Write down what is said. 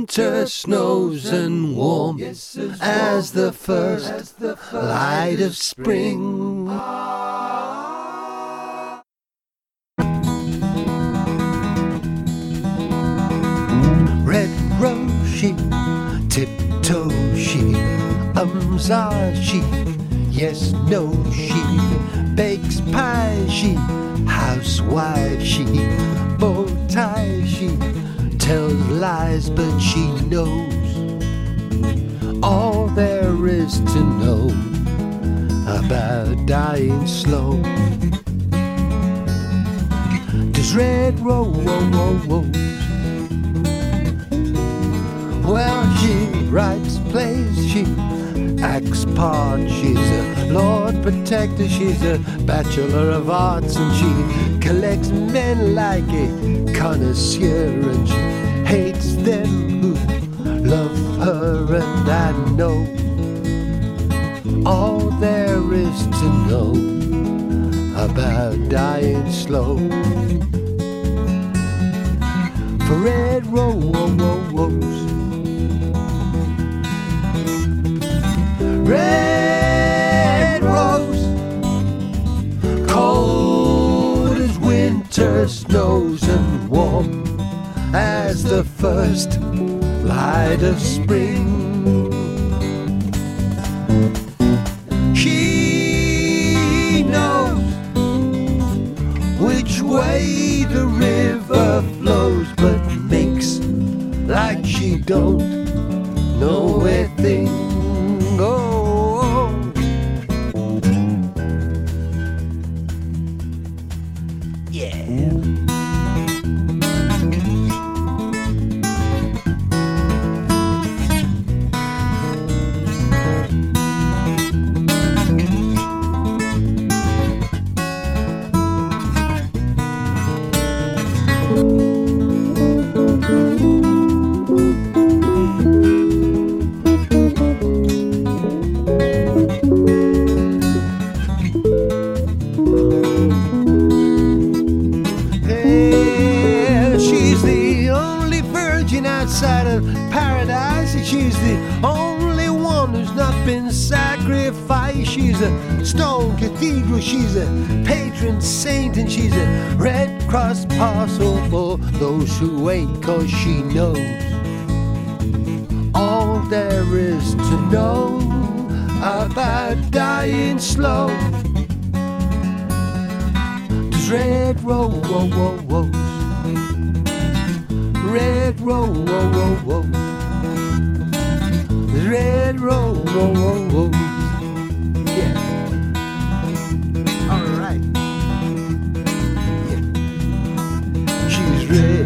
winter snows and warm as the first light of spring. Red rose she, tiptoe she, ah she, yes no she, bakes pie she, housewife she, bow tie she, tells lies but she knows all there is to know about dying slow. Does red rose, well she writes plays, she acts part, she's a Lord Protector, she's a Bachelor of Arts, and she collects men like a connoisseur, and she hates them who love her, and I know all there is to know about dying slow. For red rose, red rose, cold as winter snows and warm as the first light of spring. She knows which way the river flows, but makes like she don't know a thing. Outside of paradise, she's the only one who's not been sacrificed. She's a stone cathedral, she's a patron saint, and she's a Red Cross parcel for those who wait, 'cause she knows all there is to know about dying slow. Does red rose, red rose, red rose, yeah. All right, yeah. She's red.